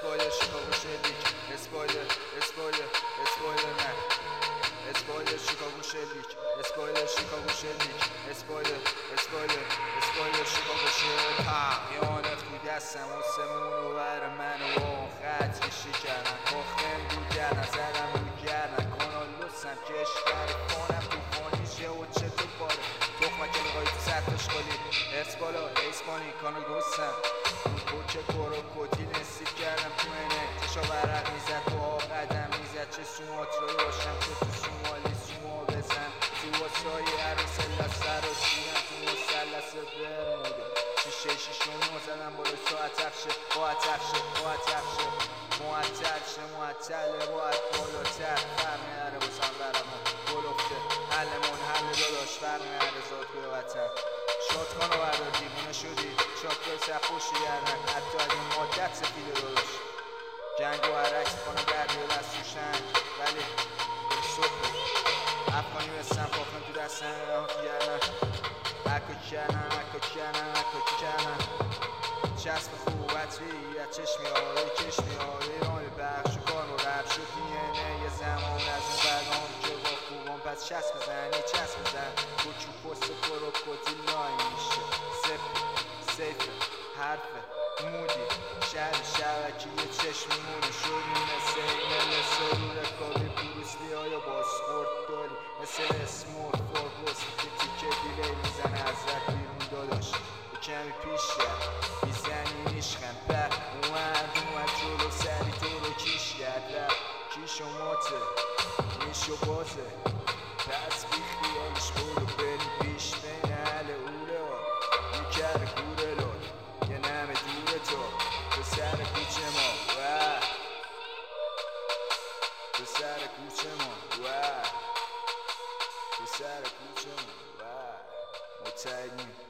اسپویلر شیکاگو شلیک اسپویلر نه اسپویلر شیکاگو شلیک اسپویلر شیکاگو شلیک اسپویلر شیکاگو شلیک قیانت تو دستم آسمون رو بر من و خط کشی کردن باختم رو گردن زدم رو گردن کانال لسم کشور کنم توفانی شه و چه تو باره تخمک لقایی تو سطح اشغالی ارس بالا ایسپانی کانال گستم رو که کروکودیل نسیب کردم تو اینه چشا برق میزد تو آب قدم میزد چه سوماترایی باشم که تو سومالی سوما بزن تو واسای عروس لسر رو سیدم تو مسلس برموده شیشه نو زدم بالا ساعت افشه معطله باید بالاتر فرق نره بسن برمون گلفته حل داداش فرق نره زادگوی وطن شادکانو بردار دیوونه شدی شادگوی سرخوشی گردن حتی از این مادت سفیده داداش جنگ و عرکس کنم دردی و دست و شنگ ولی صبح افغانی بستم پاکن تو دستن گردن اکا کردن چسب خوب عطری از چشمی آره ایرانی بخش و کار رو رب شد یه زمان از این برنامه که با خوبان پس چسب بزن تو چو پست کروکودیل لای میشه سیفه حرفه مودی شهر شبکی یه چشمی مونه شدی مثل رو رکابی بروسلی های باسپورت داری مثل اسمور فورگوس که تیکه دیلی میزنه از رد بیرون داداش کمی پیش کرد میزنی نیشخن پر اومد جلو سری تو رو کیش کرد رفت کیش و ماته نیش و بازه پس بی خیالش برو بریم پیش بین حل اوله ها میکره گوره لاد یه نمه دوره تو به سر کوچه ما به سر کوچه ما متعدیم